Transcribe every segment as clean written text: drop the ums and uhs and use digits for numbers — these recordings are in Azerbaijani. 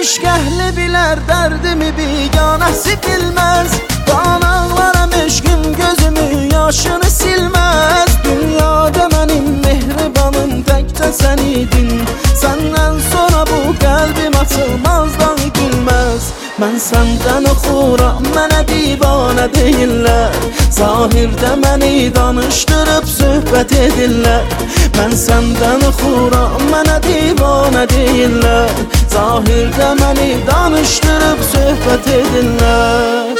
Eşq əhli bilər dərdimi, biganəsi bilməz. Qanaqlarım eşqim gözümü yaşını silməz. Dünyada mənim mehribanım təkcə sən idin. Səndən sonra bu qəlbim açılmazdan gülməz. Mən səndən oxuram, mənə divanə deyirlər. Zahirdə məni danışdırıb söhbət edirlər. Mən səndən oxuram, mənə divanə deyirlər. Zahirdə məni danışdırıb söhbət edirlər.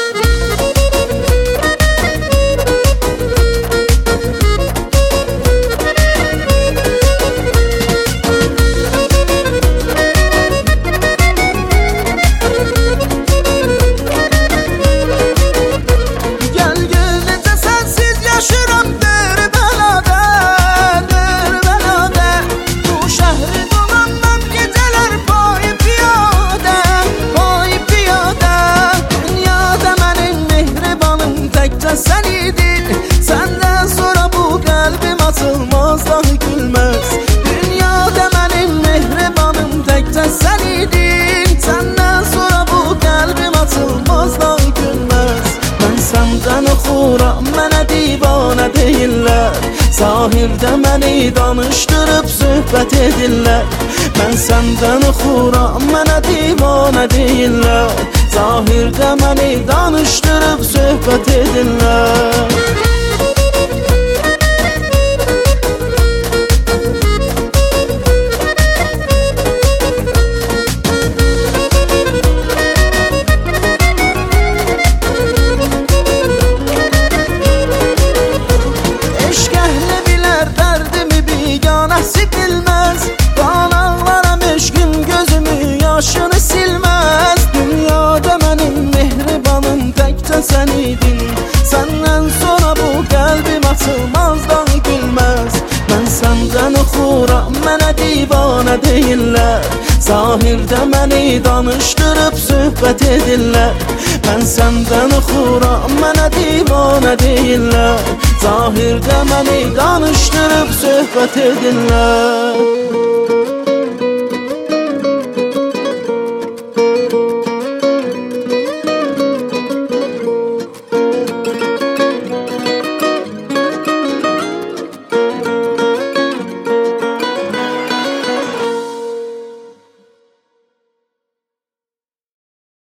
Sen idin, senden sonra bu kalbim açılmazdan gülmez. Dünyada benim mehribanım təkcə sen idin. Senden sonra bu kalbim açılmazdan gülmez. Ben senden oxuram, mənə divanə deyirlər. Zahirdə məni danışdırıb söhbət edirlər. Ben senden oxuram, mənə divanə deyirlər. Zahirdə məni danışdırıb söhbət edirlər. Eşq əhli bilər dərdimi, biganəsi bilməz. Qanaqlarım eşqim gözümü yaşını silməz. Dünyada mənim mehribanım təkcə sən idin. Səndən sonra bu qəlbim açılmazdan gülməz. Mən səndən oxuram, mənə divanə deyirlər. Zahirdə məni danışdırıb söhbət edirlər. Mən səndən oxuram, mənə divanə deyirlər. Zahirdə məni danışdırıb söhbət edirlər.